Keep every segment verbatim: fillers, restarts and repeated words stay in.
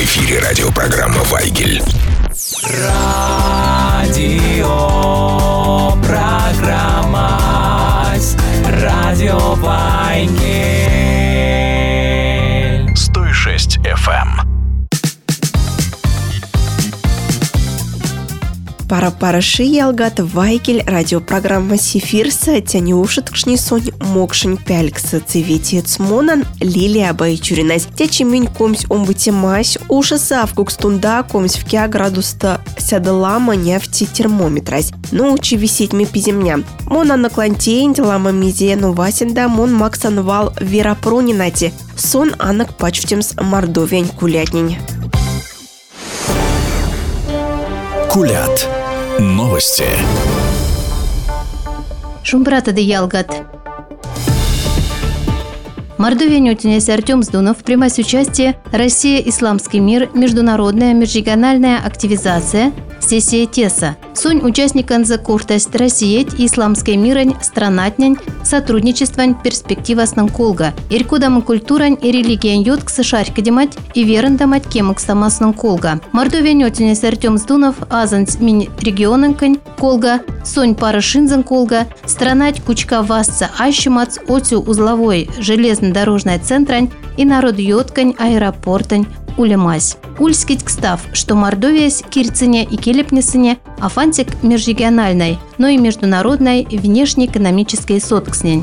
эфире радиопрограмма «Вайгель». Радио программа Радио Вайгель. сто шесть эф эм. Пара-параши ялгат Вайгель, радиопрограмма Сефирса, тянюшеткшни сонь мокшень пялькса цеветец монан Лилия Байчуринась. Тячимень комсь омбытемась, ушаса в кукстунда комсь в кя градуста сядалама нефти термометрась. Но учи висеть ми пиземня. Мона наклантень, лама мизену васенда, мон максанвал верапронинати. Сон анак пачвтемс мордовень кулятнень. Кулят. Новости. Шумбратады ялгат. Мордовия нютинес Артем Сдунов примась участие «Россия. Исламский мир. Международная межрегиональная активизация. Сессия ТЕСа». Сунь участникан за куртость Россиять и Исламской мирань странатнянь сотрудничествань перспективаснан колга. Иркудам культурань и религиян йотк сашарькадимать и верандамать кемок самаснан колга. Мордовия нютинес Артем Сдунов азанц минь регионанкань колга. Сонь парашинзан колга. Странать кучка васца айщимац отю узловой железнодорожной центрань и народ йоткань аэропортань улемась. Ульскить кстав, что Мордовиясь кирцине и келепнесыне афантик межрегиональной, но и международной внешнеэкономической соткснень.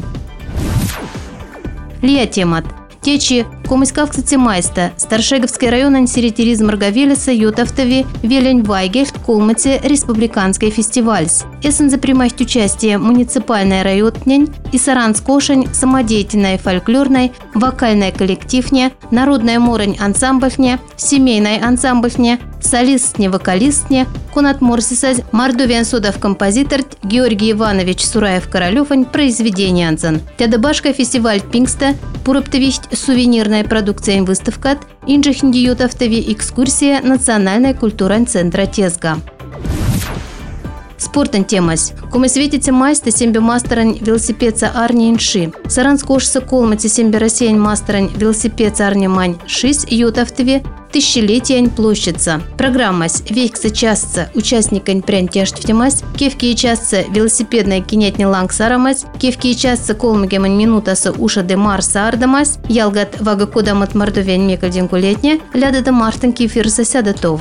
Лия темат. Течи Комыскавцы майста, Старшеговский район ансеритериз Маргавелеса, Ютовтови, Велень Вайгель, Колмате, Республиканский фестивальс. Эссен за примасть участие муниципальная райотнень и Саранскошень, самодеятельная фольклорная, вокальная коллективня, народная моронь ансамбльня, семейная ансамбльня, солистне-вокалистне, Конат Морсисаз, Мордовиан Содов композитор Георгий Иванович Сураев-Королёвань произведение анзан. Тядабашка фестиваль Пингста, Пуроптовищ сувенирная продукция выставка, Инжихнди Ютовтови экскурсия Национальная культурная центра Тезга. Спортен темась. Кому светится майста сембе мастерань велосипедца Арни Инши. Саранскошса колмати сембе рассеян мастерань велосипедца Арни Мань Шись Ютовтови тысячелетиян площадца. Программась вейкса частца участникань прянь тяжтвтемась, кевки и частца велосипедная кинетни ланг сарамась, кевки и частца колмагемань минутаса уша де марса ардамась, ялгат вага кодам от мордовень мекальдинку летня, ляда да мартин кефирса сядатов.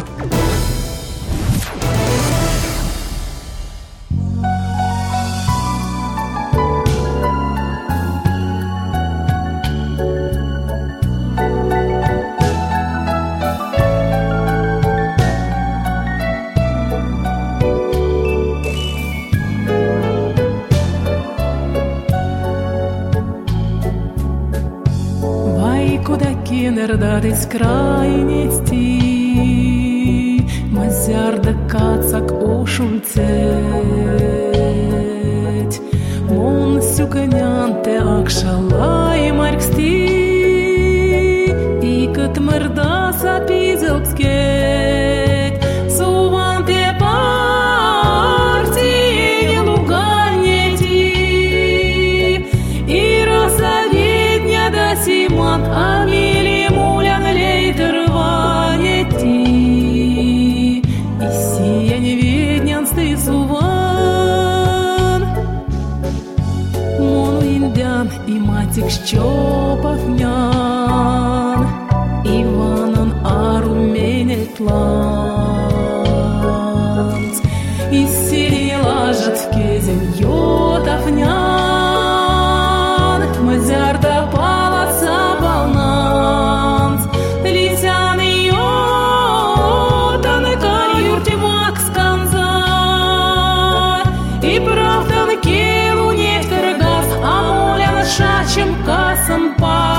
Нердades krājniecti, mazjārda kācak ošulcēt. Monsu kaņante akšalai markstī, ikat mardās apīzelpskēt. Suvantie pārcīņi lugaņieti, ira savietņa dasimant amīli. И матик Щёпахнян, Иванан аруменет ланц, и сири лажат в кезем Йотахнян, мазярда палаца балнанц, лисян Йотан каюрти максканзар, и правдан келу не вторгас, а молян шачем касам па.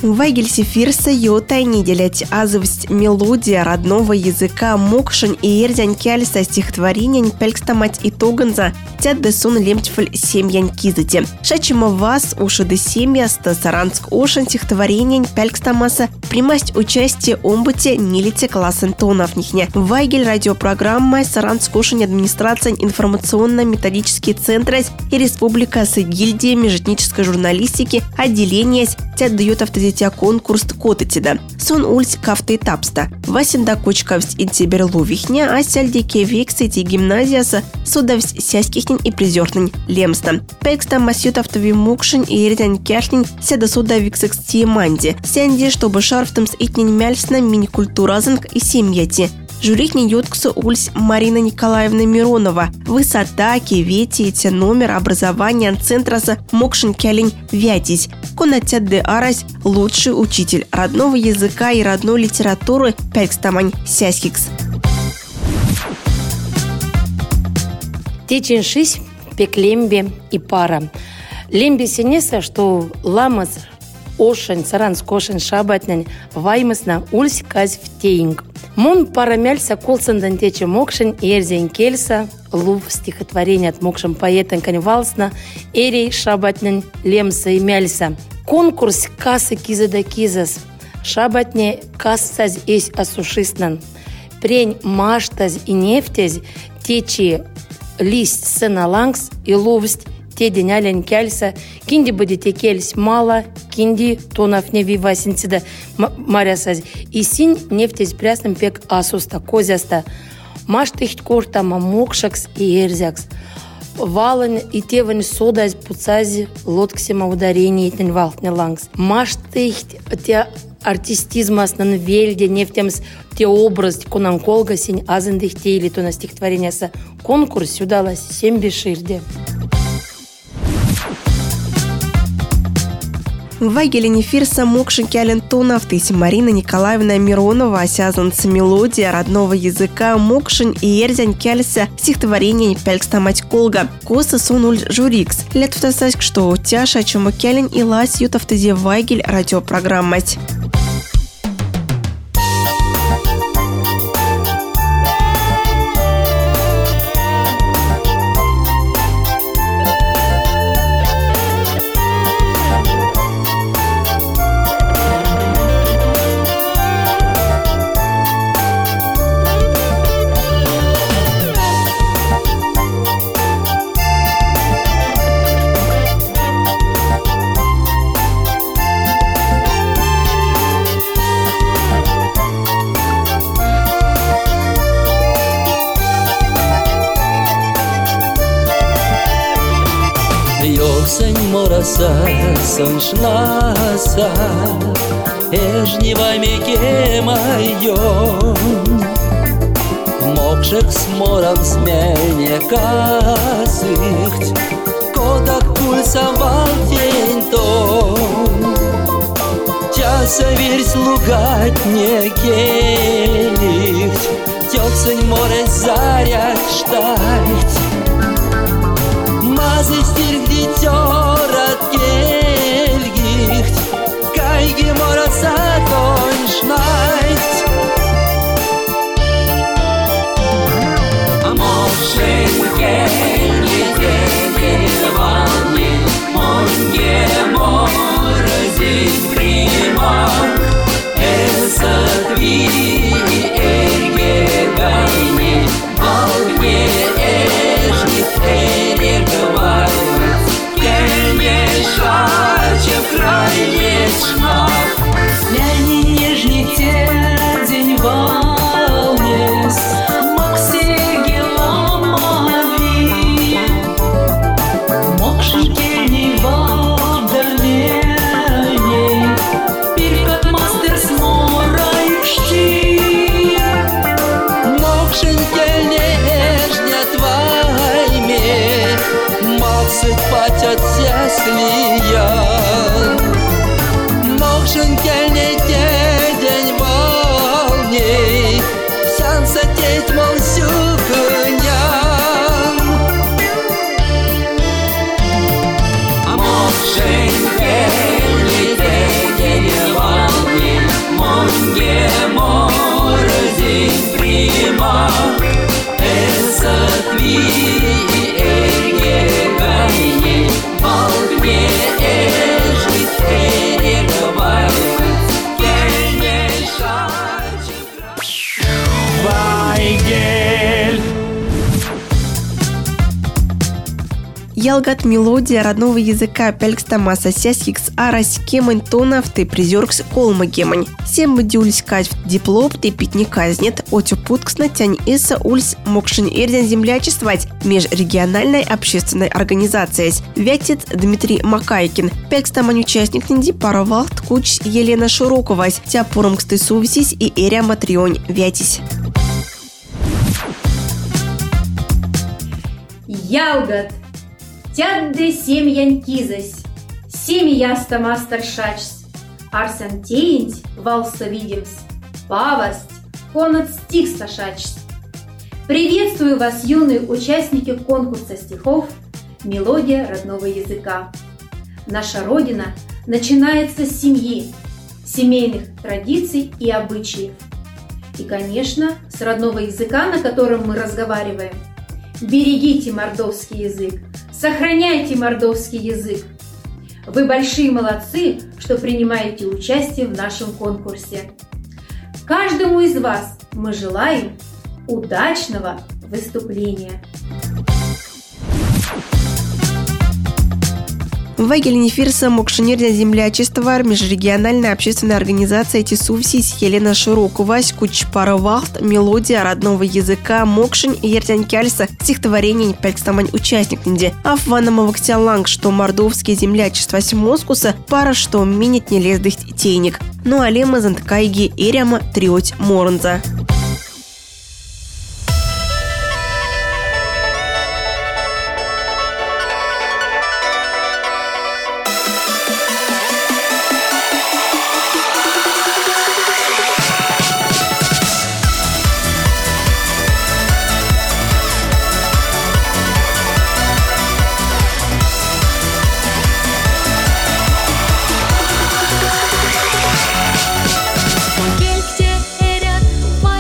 Вайгель Сефирса йотай неделять азовсть мелодия родного языка мокшин и ерзянь кяльса стихотворения пелькстамать итоганза тят десун лемтьфаль семьян кизати. Шачима вас уши де семьяста саранск ошен стихотворения пелькстамаса примасть участие омбуте нилите класс антонов нихне. Вайгель радиопрограмма саранск ошен администрация информационно-методические центры и республика с гильдией межэтнической журналистики отделения тят дает автозития конкурс котетида. Сон ульс кафты этапста. Васинда кочкавсть интиберлувихня, а сяльдике вексити гимназияса судавсть сяськихнин и призёрнин лемста. Пекста масют автови мукшин и ерзянь кяшнин седа суда виксекс манди. Сянди, чтобы шарфтамс итнин мяльсна мини-культуразанг и семьяти. Жюрихни йотксу ульс Марина Николаевна Миронова. Высота, кевети, номер образования центра мокшин кялень вятись. Конатят де арась лучший учитель родного языка и родной литературы пекстамань сяськикс. Течин шись пеклембе и пара. Лембе сенеса, что ламас ошен, саранск ошен шабатнен ваймасна ульс казь в теинг. Мон парамяльса колсандан тече мокшин ерзень кельса лув стихотворение от мокшин поэтен каневалсна эрей шабатнен лемса и мяльса. Конкурс касы киза да кизас. Шабатне кассаз эсь асушистнан. Прень маштаз и нефтез течи лист сеналангс и лувсть те денялен кяльса, кинди будете кельсь мало, кинди тонов не вивасинцида марясаз, и синь нефтесь прясным пек асуста, козяста, маштыхт кортама мокшакс и эрзякс, вален и тевен содаз пуцази лотксима ударение итен валтне лангс, маштыхт те артистизмас на вельде нефтемс те образ конан колга синь азендых те или то на стихотворение са конкурс сюдалась семь беширде. Вайгель Нефирса мокшин кялен тонов тыси Марина Николаевна Миронова осязанца мелодия родного языка мокшин и ерзянь кяльса стихотворение пелькстамать колга. Коса сунуль журикс. Лет втасась, что тяша чему кялен и лась ют автозе Вайгель радиопрограммать. Осень мораса, соншнаса, ежнивами кемайон. Мокшек сморам смене касыхть, кодак пульсовал тень-тон. Часа версь лугать не келихть, тёцень море заряд штайт. Мазы стирг дитёрат кельгихт, кайги мораса коншнайт. А мокшин кельги дегелевани, монге морозин примак, эсатви эрге гайни, алгне эшнит эрер гвайвет, кельне шаче в край вечнак. Мяни нежный день волнес, моксеги ломави, мокшин кельни водомени, пиркат мастер сморай чти. Мокшин кельне ежня твайме, мавсыт патят сяслия. эргегайни, Болгне эшнит эрегвайлмец, Кельне шачек. Вайгель. Ялгат мелодия родного языка пелькстамаса сясикс арась кемань тонов ты призеркс колма гемань. Сем бдюльс кать диплоп ты пить не казнет, отю путксна тянь иса ульс мокшин эрден землячествовать межрегиональной общественной организацией. Вятит Дмитрий Макайкин. Пелькстамань участник нинди паровалт куч Елена Широкова. Тя порумксты сувсись и эря матрионь вятись. Ялгат. Тядде семьян кизась, семья стама старшачс, арсен теинть валса видимс, павость, конот стих сашачс. Приветствую вас, юные участники конкурса стихов «Мелодия родного языка». Наша Родина начинается с семьи, семейных традиций и обычаев. И, конечно, с родного языка, на котором мы разговариваем. Берегите мордовский язык, сохраняйте мордовский язык. Вы большие молодцы, что принимаете участие в нашем конкурсе. Каждому из вас мы желаем удачного выступления. Вайгель Нефирса Мокшинердя землячества межрегиональная общественная организация Тисувсись Елена Широкова Куч Паровалт мелодия родного языка Мокшин Ердян Кяльса стихотворение Пелькстамань участник нинди Афванама Вактяланг, что мордовские землячества Москуса пара, что минит не лездых тейник. Ну а лема зантакайги эряма триоть морнза. Келькте эрят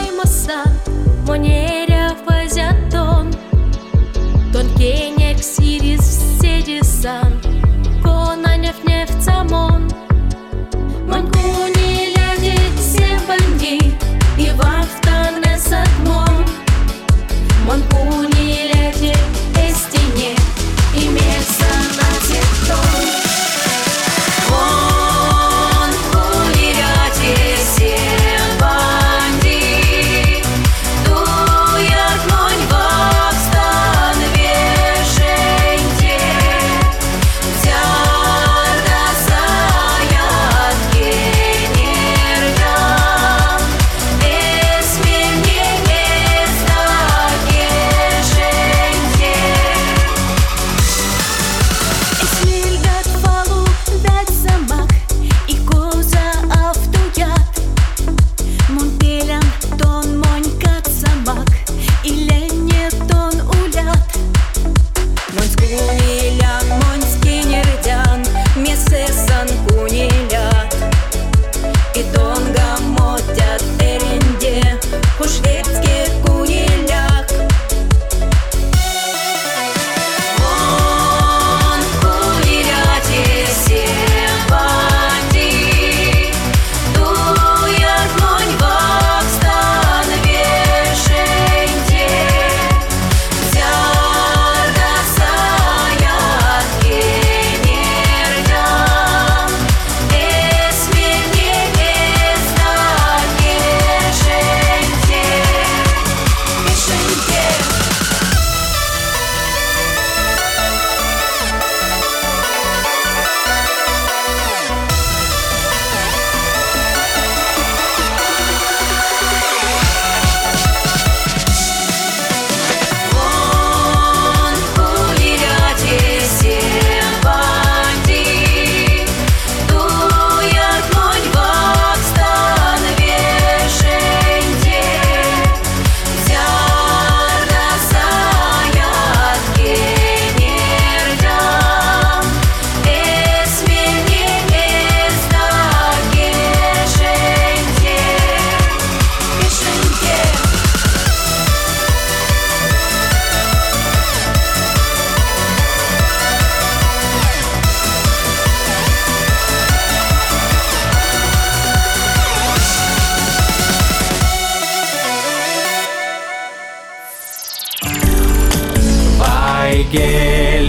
гель.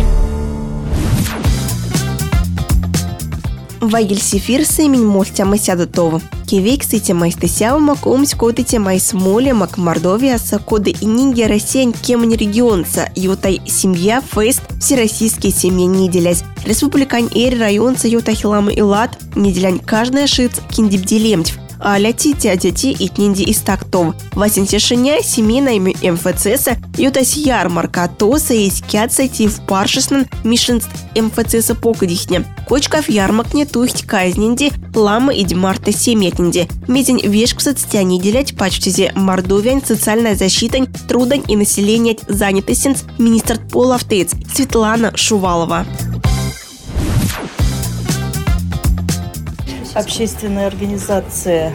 Вайгель Сефир сэмень мольтяма сядутову. Кевек сити майстасява макомсь кодите майсмоле мак Мордовиаса коды и нинги Россиян кемань регионца ютай семья фест всероссийские семьи неделясь. Республикань эри районца ютай хилама и лад неделянь каждая шиц киндибдилемтьв. А ляти тядяти и тнинди из тактов. Васин тишиня семейная МФЦСа ютась ярмарка тоса и скятся ти в паршеснан мишенст МФЦСа покадихня. Кочкав ярмаркне тухть казнинди лама и дмарта семетнинди. Медень вешксат стяни делять пачтизе Мордовиань социальная защита трудань и население занятостен министр полавтец Светлана Шувалова. Общественная организация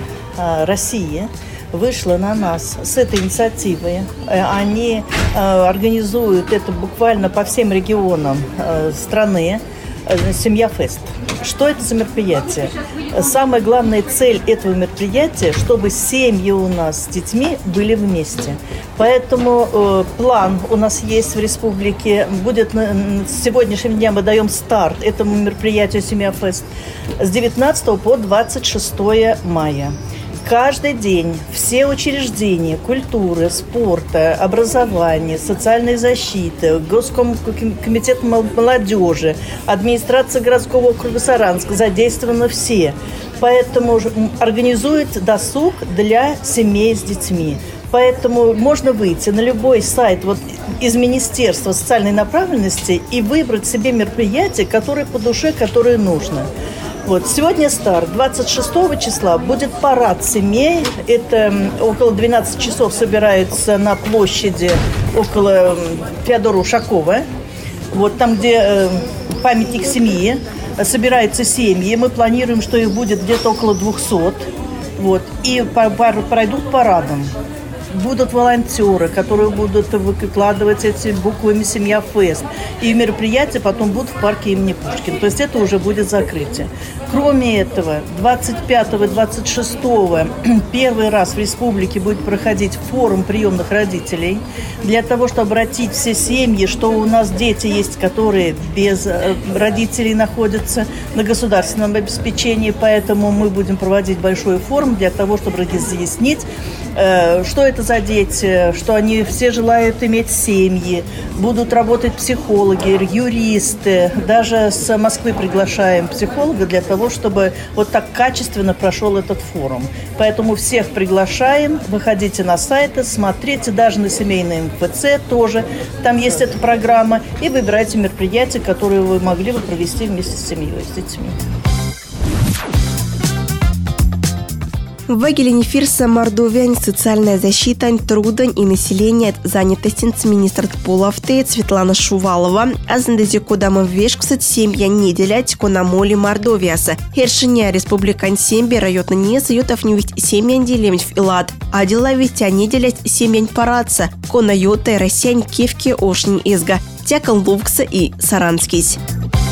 России вышла на нас с этой инициативой. Они организуют это буквально по всем регионам страны. «Семья Фест». Что это за мероприятие? Самая главная цель этого мероприятия, чтобы семьи у нас с детьми были вместе. Поэтому э, план у нас есть в республике. Будет на, с сегодняшнего дня мы даем старт этому мероприятию «Семья Фест» с девятнадцатого по двадцать шестое мая. Каждый день все учреждения культуры, спорта, образования, социальной защиты, Госкомитет молодежи, администрация городского округа Саранск задействованы все. Поэтому организуют досуг для семей с детьми. Поэтому можно выйти на любой сайт вот, из Министерства социальной направленности и выбрать себе мероприятие, которое по душе, которое нужно. Вот. Сегодня старт. двадцать шестого числа будет парад семей. Это около двенадцати часов собирается на площади около Феодора Ушакова. Вот там, где э, памятник семьи. Собираются семьи. Мы планируем, что их будет где-то около двухсот. Вот. И по- по- пройдут парадом. Будут волонтеры, которые будут выкладывать эти буквами «Семья Фест». И мероприятия потом будут в парке имени Пушкина. То есть это уже будет закрытие. Кроме этого, двадцать пятого и двадцать шестого первый раз в республике будет проходить форум приемных родителей. Для того, чтобы обратить все семьи, что у нас дети есть, которые без родителей находятся на государственном обеспечении. Поэтому мы будем проводить большой форум для того, чтобы разъяснить, что это за дети, что они все желают иметь семьи, будут работать психологи, юристы. Даже с Москвы приглашаем психолога для того, чтобы вот так качественно прошел этот форум. Поэтому всех приглашаем, выходите на сайты, смотрите, даже на семейном МФЦ тоже, там есть эта программа, и выбирайте мероприятия, которые вы могли бы провести вместе с семьей, с детьми. В Вайгеле Фирса Мордовиань социальная защита трудань и население занятостен министр полавты Светлана Шувалова. Азандези кодама вешксат семья неделять конамоли Мордовиаса. Хершиня республикань семьи райотна не саютов не ведь семьян делемить в Илад. А дела ведь неделять семьян параца. Кона йота Россиян кевки ошнь изга. Тякал лувкса и саранскись.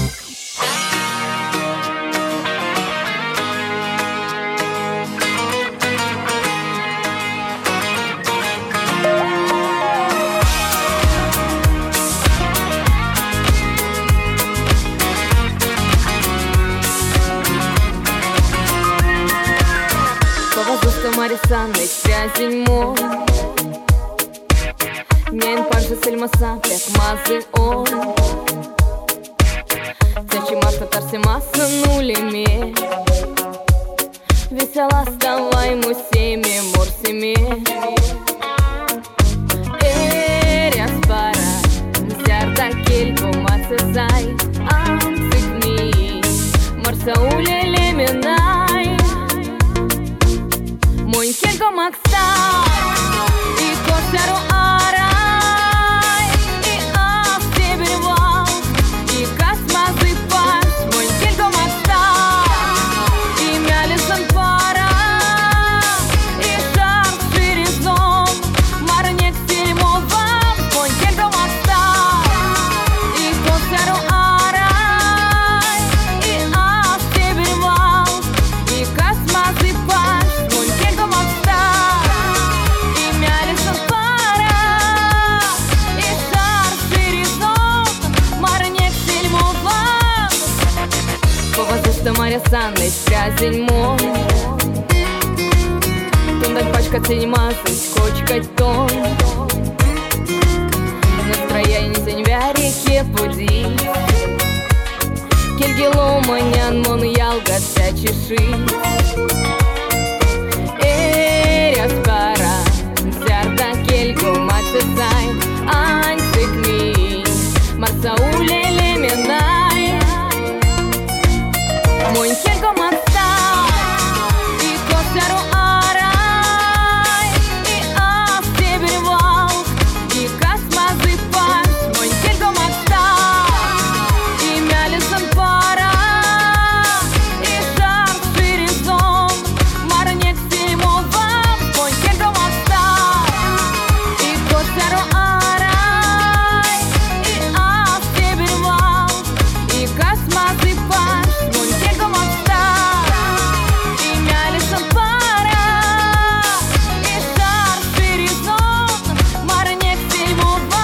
Sanık sensin mor Neyin parçası elmasa pekmazın on Тячи марта тарсимаса нулями Весела ставай мусими мурсими Эряс пара Зярда кельку мацесай Амцикни Марса улели минай Мой келько макста И косару арай И астебервал И касмазы паш Мой келько макста И мялисан пара И шар ширизом Марнек сельмова Мой келько макста И косару арай И астебервал Costa Maria Sandes, Krasень мой. Tundan pačkat ciņmāsas, kočkat ton. Настроение сень вярики пуди. Кельги ломанян, мон ялга вся чешит. Эряс пара, зярда кельгу мацесай. Ансик ми, марса улеле менай. Мой кельгу мацта, и косяру арай. И автебер вал, и космазы паш. Мой кельгу мацта, и мялисан пара. И шар ширизон, марнек сильмова. Мой кельгу мацта, и косяру арай. И автебер вал, и космазы паш. Мой кельгу мацта, и мялисан пара. И шар ширизон, марнек сильмова.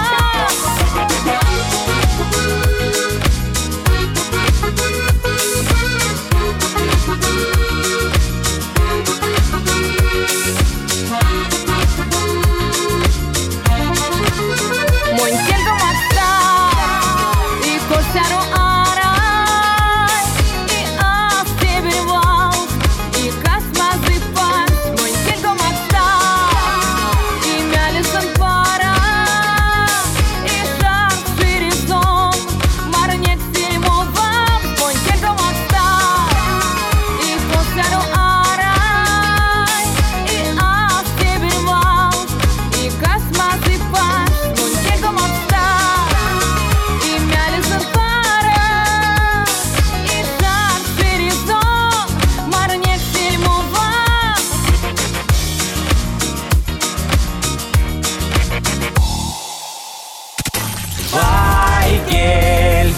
Мой кельгу мацта, и косяру арай. И автебер вал, и космазы паш. Мой кельгу мацта, и мялисан пара. И шар ширизон, марнек сильмова. Мой кельгу мацта, и косяру арай. И автебер вал, и космазы паш. Мой кельгу мацта, и мялисан пара. И шар ширизон, марнек сильмова. Вайгель.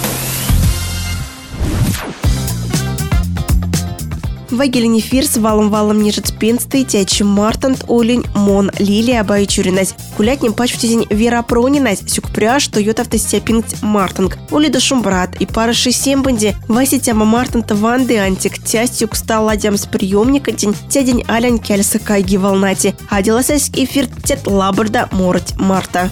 Вайгель эфир валом-валом нежит пенсты, тячи Мартант, Олень, Мон, Лилия, Байчуринась. Кулятнем пач в тезень Вера Пронинась, сюкпряж, Тойота автостяпинг Мартанг, Улида Шумбрат и пара Шесембанди, Васи тяма Мартанта Ванды Антик, тястюк стал ладям с приемника день, тядень Алян Кяльса Кайги Волнати, а деласась эфир тет Лабарда Мороть Марта.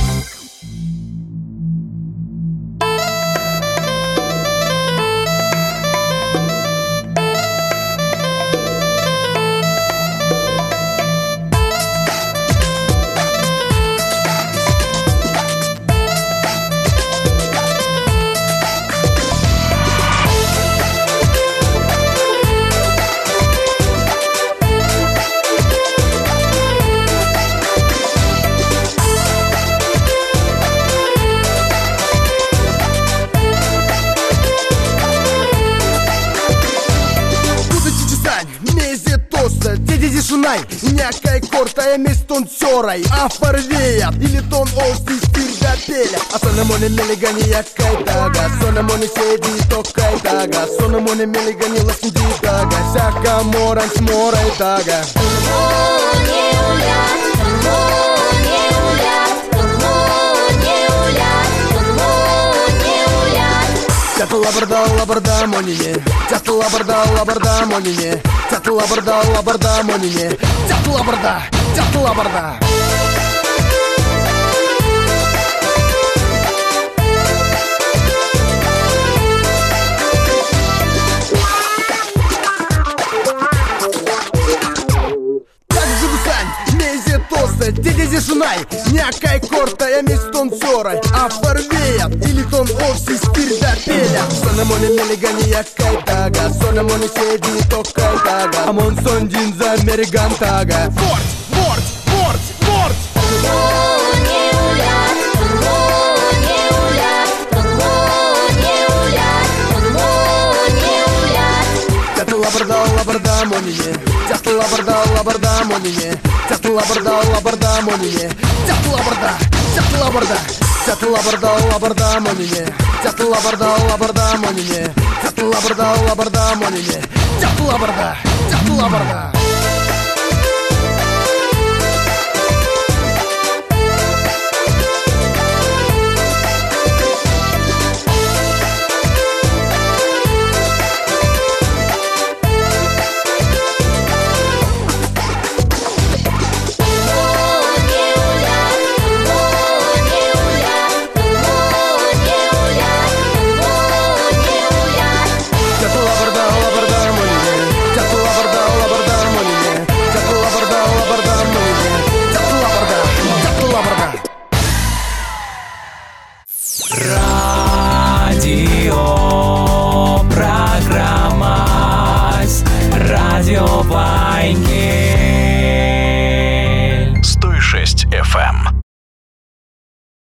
Някай корта е местон цорай, а фарвеят или тон олси стирда пеля. А сона моне мелегани якай дага, сона моне седи токай дага, сона моне мелегани ласни ди дага, сяка моран сморай дага. Тята лабарда, лабарда, монине. Тята лабарда, лабарда, монине. Тята лабарда, лабарда, монине. Тята лабарда, тята лабарда. Деди зешунай, някай корта е местон цорай, а фарвеят или тон овси спирда пеля. Сона моне мелегани якай тага, сона моне седи токай тага, а мон сон дин за мериган тага. Борт, борт, борт, борт. Тята лабарда, лабарда, монине. Тята лабарда, лабарда, монине. Тята лабарда, лабарда, монине. Тята лабарда, тята лабарда. Тята лабарда, лабарда, монине. Тята лабарда, лабарда, монине. Тята лабарда, лабарда, монине. Тята лабарда, тята лабарда. вайгель.